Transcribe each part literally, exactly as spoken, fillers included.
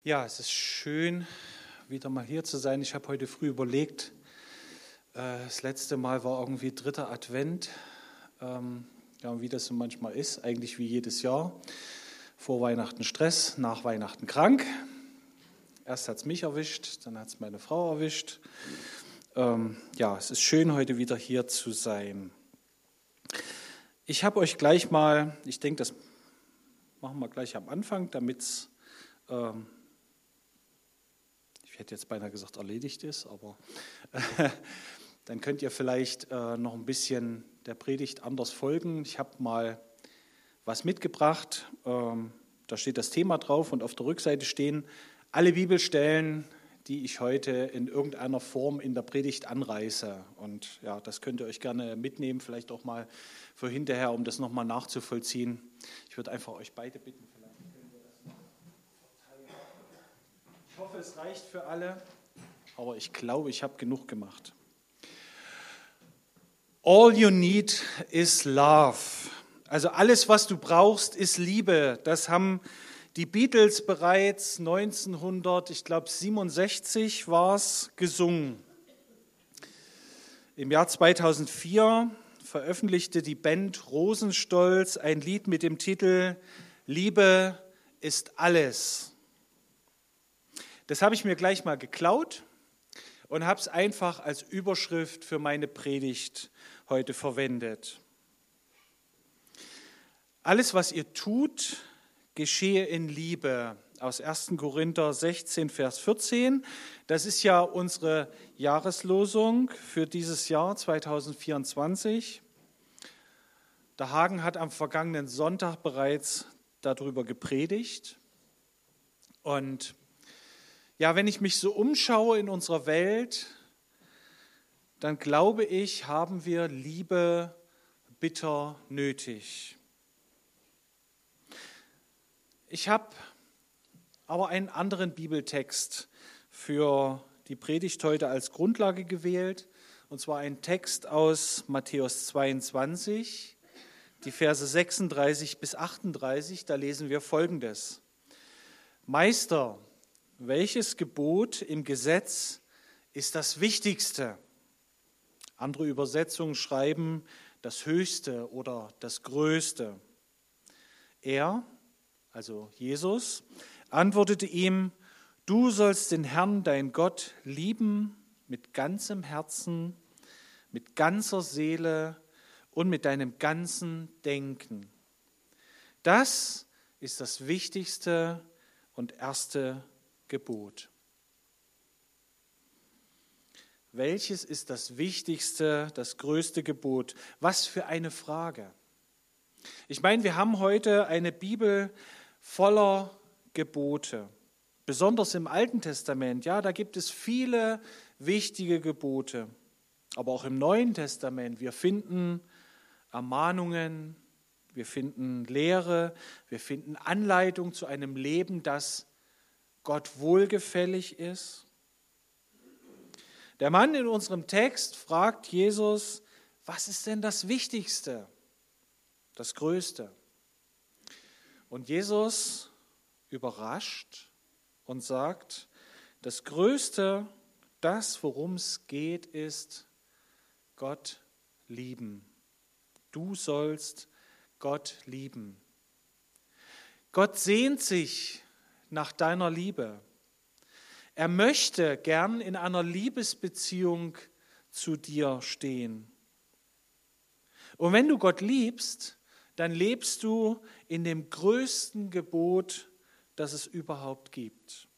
Ja, es ist schön, wieder mal hier zu sein. Ich habe heute früh überlegt, äh, das letzte Mal war irgendwie dritter Advent, ähm, ja, wie das so manchmal ist, eigentlich wie jedes Jahr. Vor Weihnachten Stress, nach Weihnachten krank. Erst hat es mich erwischt, dann hat es meine Frau erwischt. Ähm, ja, es ist schön, heute wieder hier zu sein. Ich habe euch gleich mal, ich denke, das machen wir gleich am Anfang, damit es, ähm, ich hätte jetzt beinahe gesagt, erledigt ist, aber äh, dann könnt ihr vielleicht äh, noch ein bisschen der Predigt anders folgen. Ich habe mal was mitgebracht, ähm, da steht das Thema drauf und auf der Rückseite stehen alle Bibelstellen, die ich heute in irgendeiner Form in der Predigt anreiße. Und ja, das könnt ihr euch gerne mitnehmen, vielleicht auch mal für hinterher, um das nochmal nachzuvollziehen. Ich würde einfach euch beide bitten, vielleicht können wir das noch verteilen. Ich hoffe, es reicht für alle, aber ich glaube, ich habe genug gemacht. All you need is love. Also alles, was du brauchst, ist Liebe. Das haben die Beatles bereits neunzehnhundertsiebenundsechzig war es, gesungen. Im Jahr zweitausendvier veröffentlichte die Band Rosenstolz ein Lied mit dem Titel Liebe ist alles. Das habe ich mir gleich mal geklaut und habe es einfach als Überschrift für meine Predigt heute verwendet. Alles, was ihr tut, geschehe in Liebe, aus erster Korinther sechzehn, Vers vierzehn. Das ist ja unsere Jahreslosung für dieses Jahr zweitausendvierundzwanzig. Der Hagen hat am vergangenen Sonntag bereits darüber gepredigt. Und ja, wenn ich mich so umschaue in unserer Welt, dann glaube ich, haben wir Liebe bitter nötig. Ich habe aber einen anderen Bibeltext für die Predigt heute als Grundlage gewählt, und zwar einen Text aus Matthäus zweiundzwanzig, die Verse sechsunddreißig bis achtunddreißig, da lesen wir Folgendes. Meister, welches Gebot im Gesetz ist das Wichtigste? Andere Übersetzungen schreiben das Höchste oder das Größte. Er, also Jesus, antwortete ihm, du sollst den Herrn, dein Gott, lieben mit ganzem Herzen, mit ganzer Seele und mit deinem ganzen Denken. Das ist das wichtigste und erste Gebot. Welches ist das wichtigste, das größte Gebot? Was für eine Frage. Ich meine, wir haben heute eine Bibel voller Gebote, besonders im Alten Testament. Ja, da gibt es viele wichtige Gebote, aber auch im Neuen Testament. Wir finden Ermahnungen, wir finden Lehre, wir finden Anleitung zu einem Leben, das Gott wohlgefällig ist. Der Mann in unserem Text fragt Jesus, was ist denn das Wichtigste, das Größte? Und Jesus überrascht und sagt, das Größte, das, worum es geht, ist Gott lieben. Du sollst Gott lieben. Gott sehnt sich nach deiner Liebe. Er möchte gern in einer Liebesbeziehung zu dir stehen. Und wenn du Gott liebst, dann lebst du in dem größten Gebot, das es überhaupt gibt.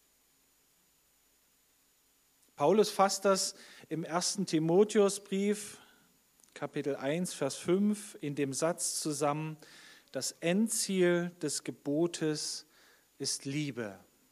Paulus fasst das im ersten Timotheusbrief, Kapitel eins, Vers fünf, in dem Satz zusammen, das Endziel des Gebotes ist Liebe.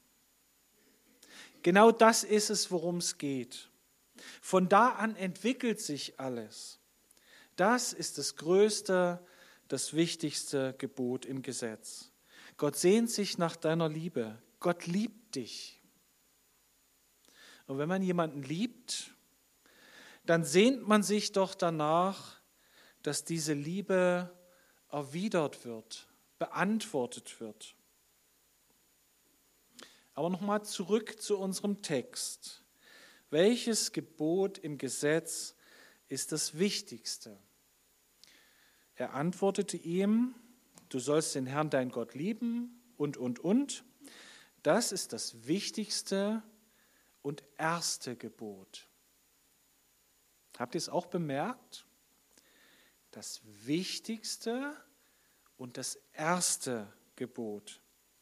Genau das ist es, worum es geht. Von da an entwickelt sich alles. Das ist das größte, das wichtigste Gebot im Gesetz. Gott sehnt sich nach deiner Liebe. Gott liebt dich. Und wenn man jemanden liebt, dann sehnt man sich doch danach, dass diese Liebe erwidert wird, beantwortet wird. Aber nochmal zurück zu unserem Text. Welches Gebot im Gesetz ist das Wichtigste? Er antwortete ihm, du sollst den Herrn, dein Gott, lieben und, und, und. Das ist das wichtigste und erste Gebot. Habt ihr es auch bemerkt? Das wichtigste und das erste Gebot.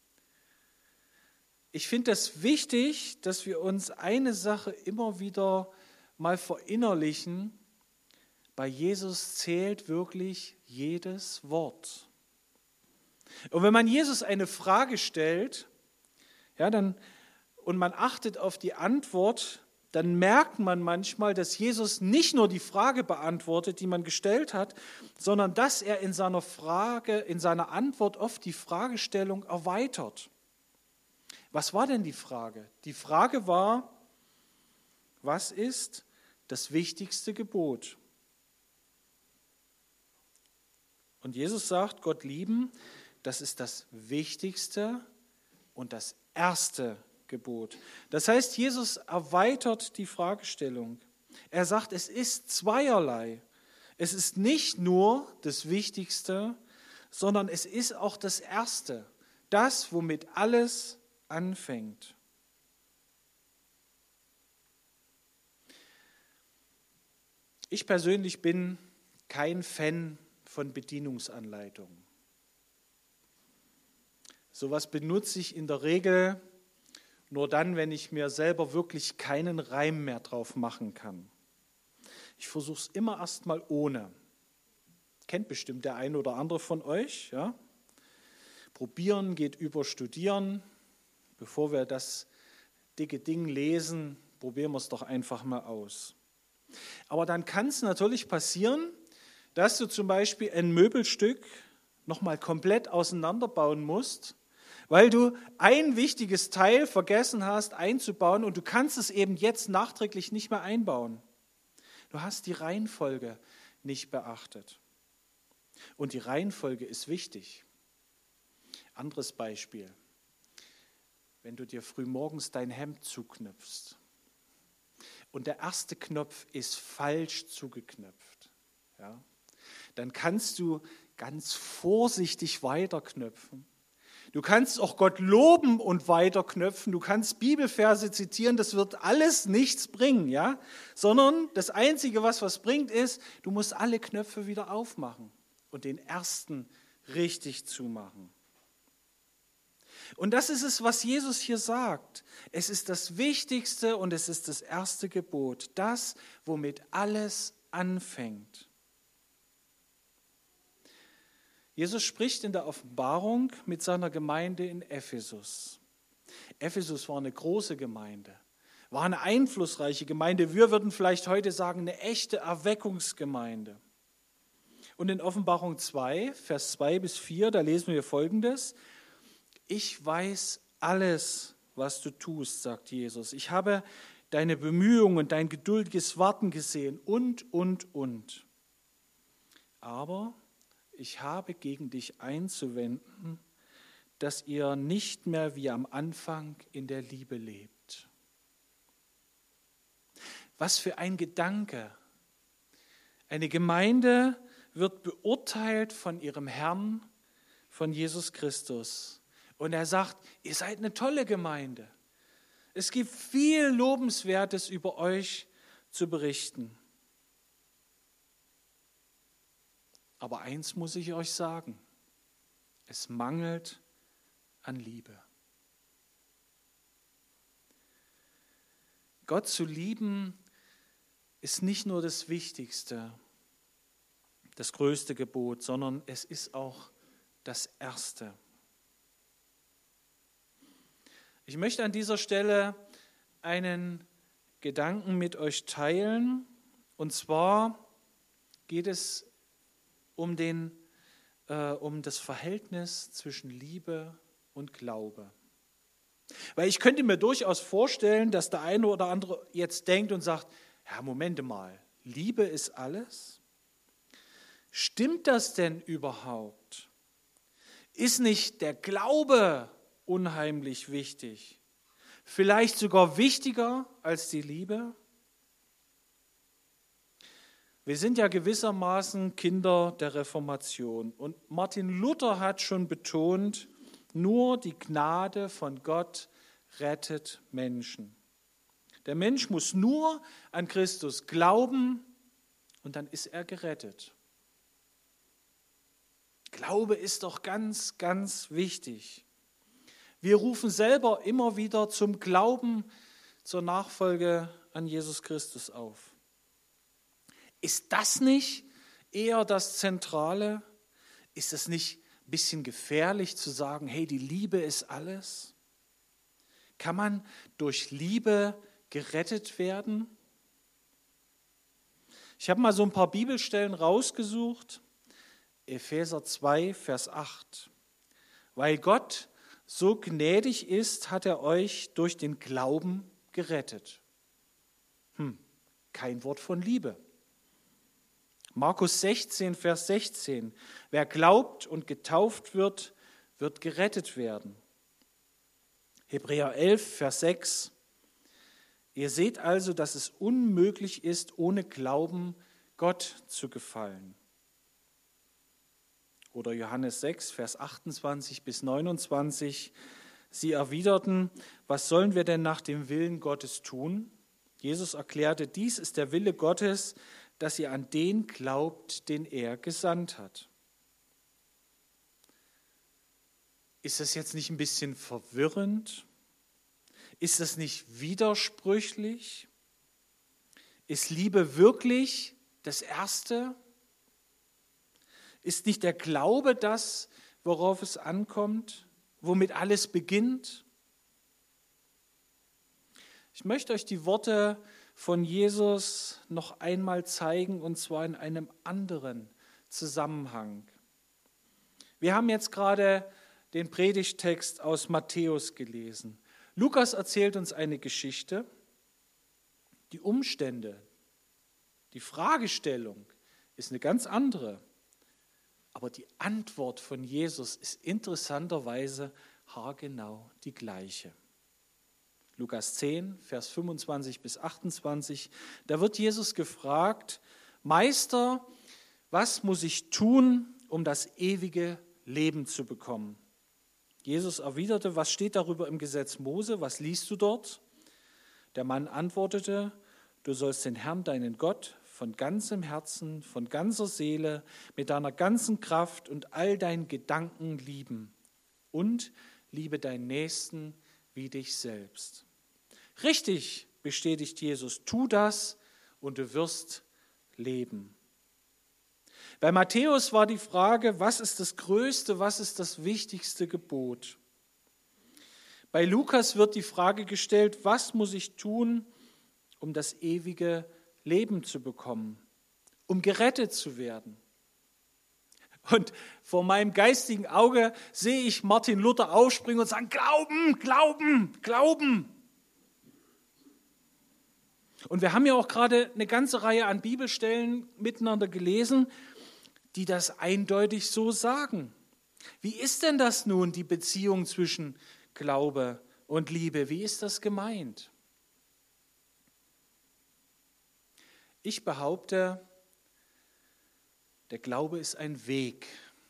Ich finde es wichtig, dass wir uns eine Sache immer wieder mal verinnerlichen. Bei Jesus zählt wirklich jedes Wort. Und wenn man Jesus eine Frage stellt, ja, dann, und man achtet auf die Antwort, dann merkt man manchmal, dass Jesus nicht nur die Frage beantwortet, die man gestellt hat, sondern dass er in seiner Frage, in seiner Antwort oft die Fragestellung erweitert. Was war denn die Frage? Die Frage war, was ist das wichtigste Gebot? Und Jesus sagt, Gott lieben, das ist das wichtigste und das erste Gebot. Das heißt, Jesus erweitert die Fragestellung. Er sagt, es ist zweierlei. Es ist nicht nur das Wichtigste, sondern es ist auch das Erste. Das, womit alles anfängt. Ich persönlich bin kein Fan von Bedienungsanleitungen. Sowas benutze ich in der Regel nur dann, wenn ich mir selber wirklich keinen Reim mehr drauf machen kann. Ich versuche es immer erst mal ohne. Kennt bestimmt der eine oder andere von euch. Ja? Probieren geht über Studieren. Bevor wir das dicke Ding lesen, probieren wir es doch einfach mal aus. Aber dann kann es natürlich passieren, dass du zum Beispiel ein Möbelstück nochmal komplett auseinanderbauen musst, weil du ein wichtiges Teil vergessen hast einzubauen und du kannst es eben jetzt nachträglich nicht mehr einbauen. Du hast die Reihenfolge nicht beachtet. Und die Reihenfolge ist wichtig. Anderes Beispiel. Wenn du dir frühmorgens dein Hemd zuknöpfst und der erste Knopf ist falsch zugeknöpft, ja, dann kannst du ganz vorsichtig weiterknöpfen. Du kannst auch Gott loben und weiterknöpfen. Du kannst Bibelverse zitieren, das wird alles nichts bringen, ja? Sondern das Einzige, was was bringt, ist, du musst alle Knöpfe wieder aufmachen und den ersten richtig zumachen. Und das ist es, was Jesus hier sagt. Es ist das Wichtigste und es ist das erste Gebot, das, womit alles anfängt. Jesus spricht in der Offenbarung mit seiner Gemeinde in Ephesus. Ephesus war eine große Gemeinde, war eine einflussreiche Gemeinde. Wir würden vielleicht heute sagen, eine echte Erweckungsgemeinde. Und in Offenbarung zwei, Vers zwei bis vier, da lesen wir Folgendes. Ich weiß alles, was du tust, sagt Jesus. Ich habe deine Bemühungen und dein geduldiges Warten gesehen und, und, und. Aber ich habe gegen dich einzuwenden, dass ihr nicht mehr wie am Anfang in der Liebe lebt. Was für ein Gedanke. Eine Gemeinde wird beurteilt von ihrem Herrn, von Jesus Christus. Und er sagt, ihr seid eine tolle Gemeinde. Es gibt viel Lobenswertes über euch zu berichten. Aber eins muss ich euch sagen, es mangelt an Liebe. Gott zu lieben ist nicht nur das Wichtigste, das größte Gebot, sondern es ist auch das Erste. Ich möchte an dieser Stelle einen Gedanken mit euch teilen, und zwar geht es um, den, äh, um das Verhältnis zwischen Liebe und Glaube. Weil ich könnte mir durchaus vorstellen, dass der eine oder andere jetzt denkt und sagt, ja, Moment mal, Liebe ist alles? Stimmt das denn überhaupt? Ist nicht der Glaube unheimlich wichtig? vielleicht sogar wichtiger als die Liebe? Wir sind ja gewissermaßen Kinder der Reformation und Martin Luther hat schon betont, nur die Gnade von Gott rettet Menschen. Der Mensch muss nur an Christus glauben und dann ist er gerettet. Glaube ist doch ganz, ganz wichtig. Wir rufen selber immer wieder zum Glauben, zur Nachfolge an Jesus Christus auf. Ist das nicht eher das Zentrale? Ist es nicht ein bisschen gefährlich zu sagen, hey, die Liebe ist alles? Kann man durch Liebe gerettet werden? Ich habe mal so ein paar Bibelstellen rausgesucht. Epheser zwei, Vers acht. Weil Gott so gnädig ist, hat er euch durch den Glauben gerettet. Hm, kein Wort von Liebe. Markus sechzehn, Vers sechzehn. Wer glaubt und getauft wird, wird gerettet werden. Hebräer elf, Vers sechs. Ihr seht also, dass es unmöglich ist, ohne Glauben Gott zu gefallen. Oder Johannes sechs, Vers achtundzwanzig bis neunundzwanzig. Sie erwiderten, was sollen wir denn nach dem Willen Gottes tun? Jesus erklärte, dies ist der Wille Gottes, dass ihr an den glaubt, den er gesandt hat. Ist das jetzt nicht ein bisschen verwirrend? Ist das nicht widersprüchlich? Ist Liebe wirklich das Erste? Ist nicht der Glaube das, worauf es ankommt, womit alles beginnt? Ich möchte euch die Worte von Jesus noch einmal zeigen, und zwar in einem anderen Zusammenhang. Wir haben jetzt gerade den Predigttext aus Matthäus gelesen. Lukas erzählt uns eine Geschichte. Die Umstände, die Fragestellung ist eine ganz andere. Aber die Antwort von Jesus ist interessanterweise haargenau die gleiche. Lukas zehn, Vers fünfundzwanzig bis achtundzwanzig, da wird Jesus gefragt, Meister, was muss ich tun, um das ewige Leben zu bekommen? Jesus erwiderte, was steht darüber im Gesetz Mose, was liest du dort? Der Mann antwortete, du sollst den Herrn, deinen Gott, von ganzem Herzen, von ganzer Seele, mit deiner ganzen Kraft und all deinen Gedanken lieben und liebe deinen Nächsten wie dich selbst. Richtig, bestätigt Jesus, tu das und du wirst leben. Bei Matthäus war die Frage, was ist das größte, was ist das wichtigste Gebot? Bei Lukas wird die Frage gestellt, was muss ich tun, um das ewige Leben zu bekommen, um gerettet zu werden? Und vor meinem geistigen Auge sehe ich Martin Luther aufspringen und sagen, Glauben, Glauben, Glauben. Und wir haben ja auch gerade eine ganze Reihe an Bibelstellen miteinander gelesen, die das eindeutig so sagen. Wie ist denn das nun, die Beziehung zwischen Glaube und Liebe? Wie ist das gemeint? Ich behaupte, der Glaube ist ein Weg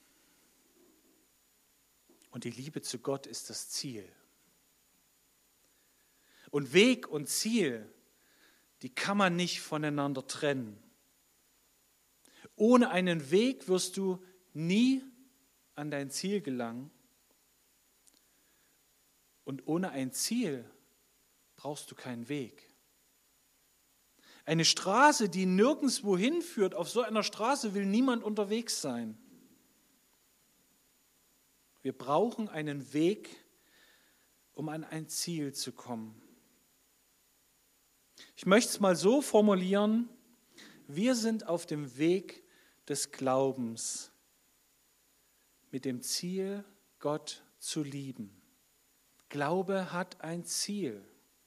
und die Liebe zu Gott ist das Ziel. Und Weg und Ziel, die kann man nicht voneinander trennen. Ohne einen Weg wirst du nie an dein Ziel gelangen. Und ohne ein Ziel brauchst du keinen Weg. Eine Straße, die nirgendwo hinführt, auf so einer Straße will niemand unterwegs sein. Wir brauchen einen Weg, um an ein Ziel zu kommen. Ich möchte es mal so formulieren, wir sind auf dem Weg des Glaubens mit dem Ziel, Gott zu lieben. Glaube hat ein Ziel.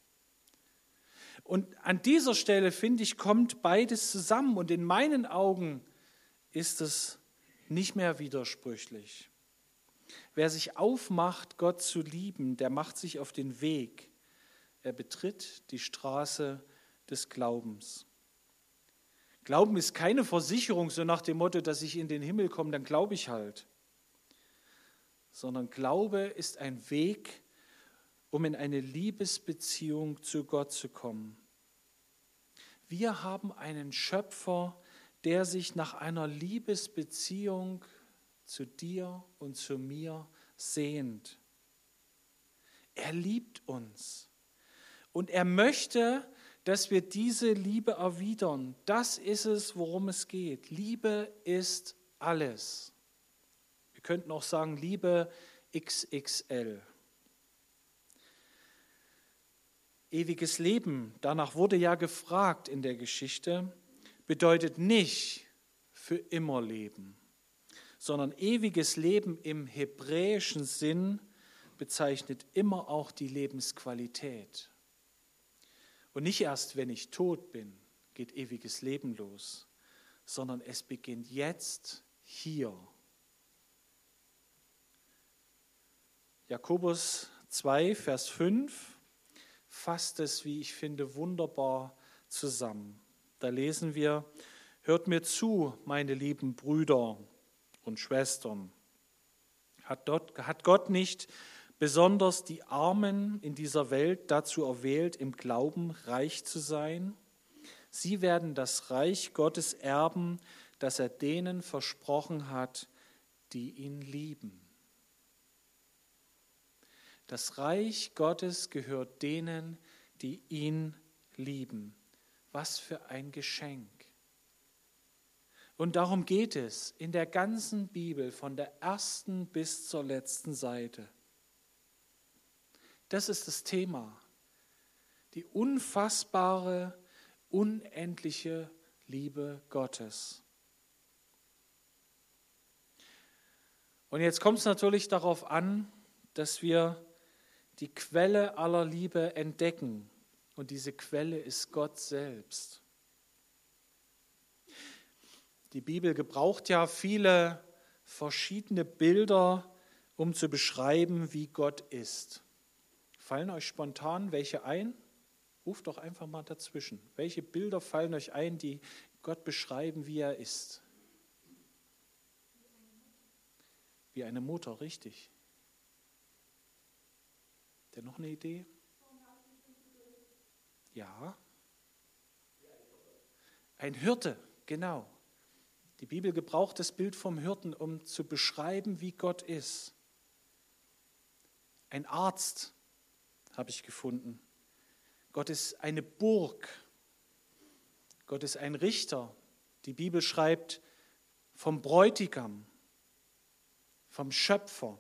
Und an dieser Stelle, finde ich, kommt beides zusammen. Und in meinen Augen ist es nicht mehr widersprüchlich. Wer sich aufmacht, Gott zu lieben, der macht sich auf den Weg er betritt die Straße des Glaubens. Glauben ist keine Versicherung, so nach dem Motto, dass ich in den Himmel komme, dann glaube ich halt. Sondern Glaube ist ein Weg, um in eine Liebesbeziehung zu Gott zu kommen. Wir haben einen Schöpfer, der sich nach einer Liebesbeziehung zu dir und zu mir sehnt. Er liebt uns und er möchte, dass wir diese Liebe erwidern. Das ist es, worum es geht. Liebe ist alles. Wir könnten auch sagen, Liebe X X L. Ewiges Leben, danach wurde ja gefragt in der Geschichte, bedeutet nicht für immer leben, sondern ewiges Leben im hebräischen Sinn bezeichnet immer auch die Lebensqualität. Und nicht erst, wenn ich tot bin, geht ewiges Leben los, sondern es beginnt jetzt, hier. Jakobus zwei, Vers fünf fasst es, wie ich finde, wunderbar zusammen. Da lesen wir, hört mir zu, meine lieben Brüder und Schwestern. Hat, dort, hat Gott nicht besonders die Armen in dieser Welt dazu erwählt, im Glauben reich zu sein? Sie werden das Reich Gottes erben, das er denen versprochen hat, die ihn lieben. Das Reich Gottes gehört denen, die ihn lieben. Was für ein Geschenk. Und darum geht es in der ganzen Bibel, von der ersten bis zur letzten Seite. Das ist das Thema. Die unfassbare, unendliche Liebe Gottes. Und jetzt kommt es natürlich darauf an, dass wir die Quelle aller Liebe entdecken. Und diese Quelle ist Gott selbst. Die Bibel gebraucht ja viele verschiedene Bilder, um zu beschreiben, wie Gott ist. Fallen euch spontan welche ein? Ruft doch einfach mal dazwischen. Welche Bilder fallen euch ein, die Gott beschreiben, wie er ist? Wie eine Mutter, richtig. Denn noch eine Idee? Ja. Ein Hirte, genau. Die Bibel gebraucht das Bild vom Hirten, um zu beschreiben, wie Gott ist. Ein Arzt habe ich gefunden. Gott ist eine Burg. Gott ist ein Richter. Die Bibel schreibt vom Bräutigam, vom Schöpfer.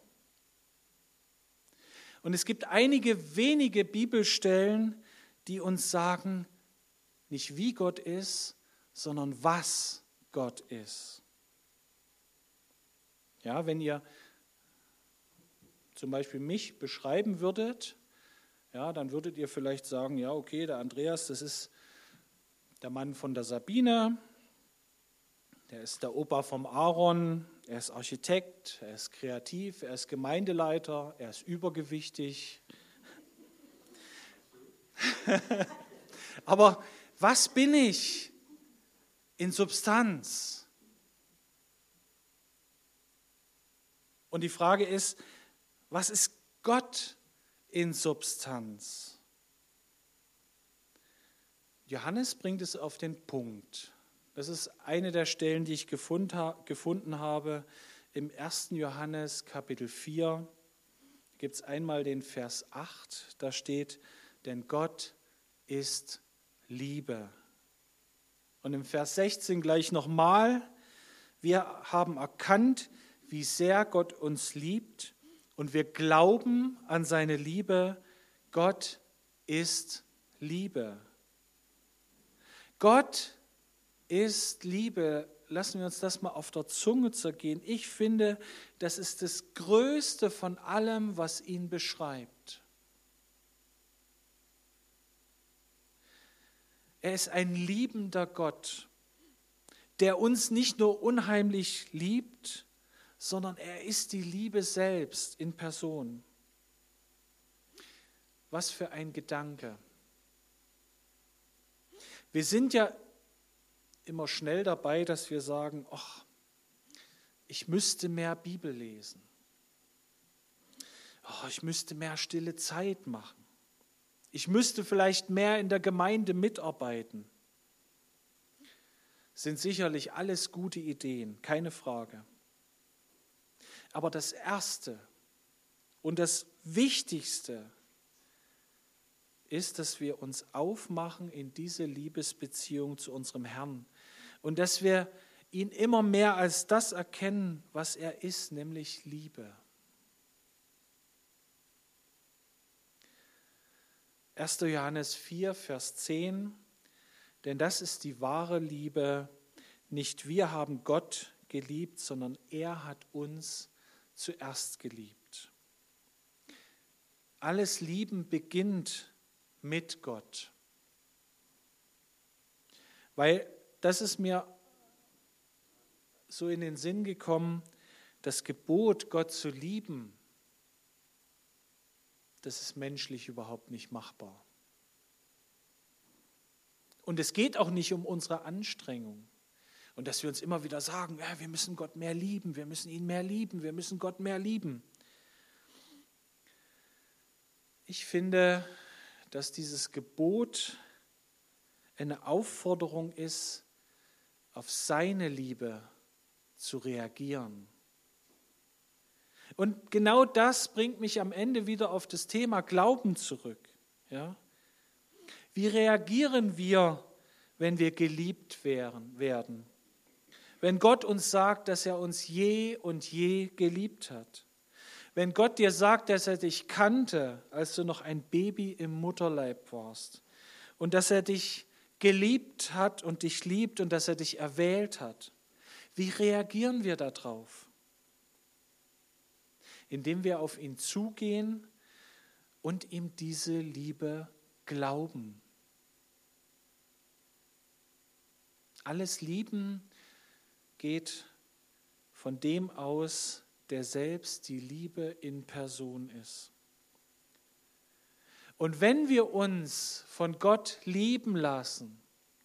Und es gibt einige wenige Bibelstellen, die uns sagen, nicht wie Gott ist, sondern was Gott ist. Ja, wenn ihr zum Beispiel mich beschreiben würdet, ja, dann würdet ihr vielleicht sagen, ja, okay, der Andreas, das ist der Mann von der Sabine, der ist der Opa vom Aaron, er ist Architekt, er ist kreativ, er ist Gemeindeleiter, er ist übergewichtig. Aber was bin ich in Substanz? Und die Frage ist, was ist Gott in Substanz? Johannes bringt es auf den Punkt. Das ist eine der Stellen, die ich gefunden habe im ersten Johannes Kapitel vier. Da gibt es einmal den Vers acht, da steht, denn Gott ist Liebe. Und im Vers sechzehn gleich nochmal, wir haben erkannt, wie sehr Gott uns liebt und wir glauben an seine Liebe. Gott ist Liebe. Gott ist Liebe. Lassen wir uns das mal auf der Zunge zergehen. Ich finde, das ist das Größte von allem, was ihn beschreibt. Er ist ein liebender Gott, der uns nicht nur unheimlich liebt, sondern er ist die Liebe selbst in Person. Was für ein Gedanke. Wir sind ja immer schnell dabei, dass wir sagen, ach, ich müsste mehr Bibel lesen. Oh, ich müsste mehr stille Zeit machen. Ich müsste vielleicht mehr in der Gemeinde mitarbeiten. Sind sicherlich alles gute Ideen, keine Frage. Aber das Erste und das Wichtigste ist, dass wir uns aufmachen in diese Liebesbeziehung zu unserem Herrn und dass wir ihn immer mehr als das erkennen, was er ist, nämlich Liebe. erster Johannes vier, Vers zehn, denn das ist die wahre Liebe, nicht wir haben Gott geliebt, sondern er hat uns zuerst geliebt. Alles Lieben beginnt mit Gott. Weil das ist mir so in den Sinn gekommen, das Gebot, Gott zu lieben, das ist menschlich überhaupt nicht machbar. Und es geht auch nicht um unsere Anstrengung. Und dass wir uns immer wieder sagen, ja, wir müssen Gott mehr lieben, wir müssen ihn mehr lieben, wir müssen Gott mehr lieben. Ich finde, dass dieses Gebot eine Aufforderung ist, auf seine Liebe zu reagieren. Und genau das bringt mich am Ende wieder auf das Thema Glauben zurück. Ja? Wie reagieren wir, wenn wir geliebt werden? Wenn Gott uns sagt, dass er uns je und je geliebt hat. Wenn Gott dir sagt, dass er dich kannte, als du noch ein Baby im Mutterleib warst. Und dass er dich geliebt hat und dich liebt und dass er dich erwählt hat. Wie reagieren wir darauf? Indem wir auf ihn zugehen und ihm diese Liebe glauben. Alles Lieben geht von dem aus, der selbst die Liebe in Person ist. Und wenn wir uns von Gott lieben lassen,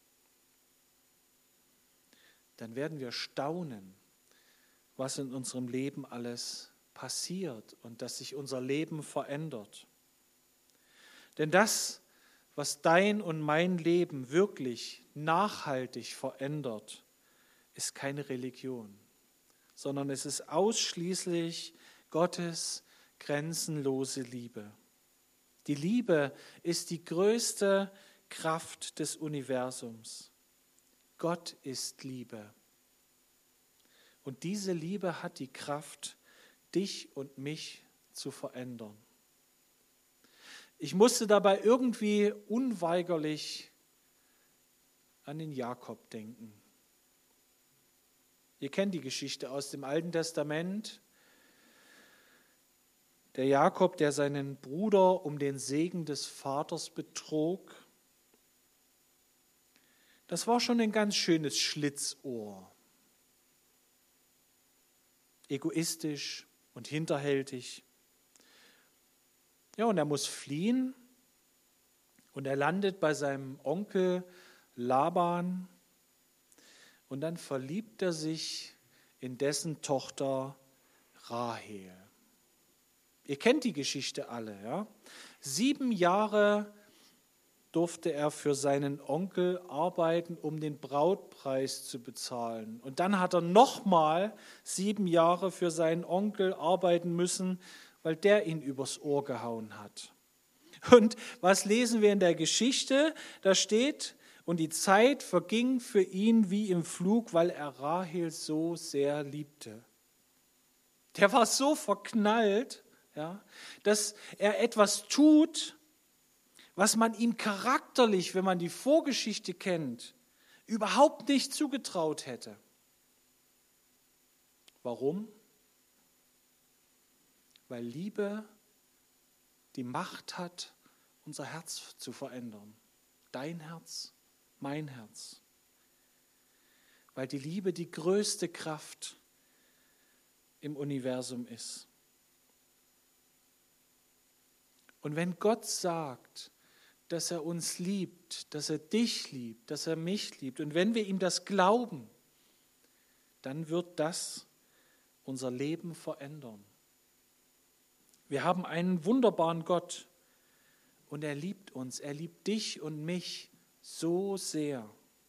dann werden wir staunen, was in unserem Leben alles passiert und dass sich unser Leben verändert. Denn das, was dein und mein Leben wirklich nachhaltig verändert, ist keine Religion, sondern es ist ausschließlich Gottes grenzenlose Liebe. Die Liebe ist die größte Kraft des Universums. Gott ist Liebe. Und diese Liebe hat die Kraft, dich und mich zu verändern. Ich musste dabei irgendwie unweigerlich an den Jakob denken. Ihr kennt die Geschichte aus dem Alten Testament. Der Jakob, der seinen Bruder um den Segen des Vaters betrog. Das war schon ein ganz schönes Schlitzohr. Egoistisch und hinterhältig. Ja, und er muss fliehen und er landet bei seinem Onkel Laban und dann verliebt er sich in dessen Tochter Rahel. Ihr kennt die Geschichte alle, ja? Sieben Jahre durfte er für seinen Onkel arbeiten, um den Brautpreis zu bezahlen. Und dann hat er nochmal sieben Jahre für seinen Onkel arbeiten müssen, weil der ihn übers Ohr gehauen hat. Und was lesen wir in der Geschichte? Da steht, und die Zeit verging für ihn wie im Flug, weil er Rahel so sehr liebte. Der war so verknallt, ja, dass er etwas tut, was man ihm charakterlich, wenn man die Vorgeschichte kennt, überhaupt nicht zugetraut hätte. Warum? Weil Liebe die Macht hat, unser Herz zu verändern. Dein Herz, mein Herz. Weil die Liebe die größte Kraft im Universum ist. Und wenn Gott sagt, dass er uns liebt, dass er dich liebt, dass er mich liebt, und wenn wir ihm das glauben, dann wird das unser Leben verändern. Wir haben einen wunderbaren Gott und er liebt uns, er liebt dich und mich so sehr.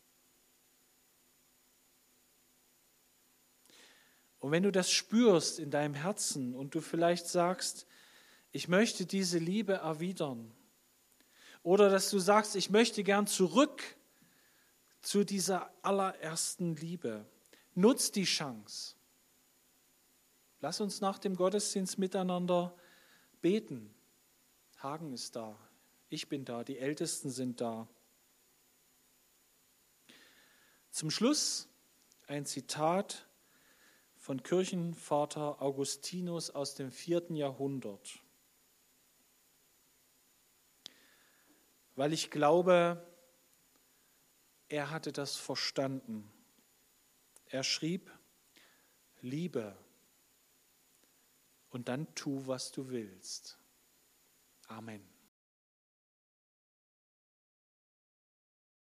Und wenn du das spürst in deinem Herzen und du vielleicht sagst, ich möchte diese Liebe erwidern, oder dass du sagst, ich möchte gern zurück zu dieser allerersten Liebe, nutz die Chance. Lass uns nach dem Gottesdienst miteinander beten. Hagen ist da, ich bin da, die Ältesten sind da. Zum Schluss ein Zitat von Kirchenvater Augustinus aus dem vierten Jahrhundert. Weil ich glaube, er hatte das verstanden. Er schrieb, liebe und dann tu, was du willst. Amen.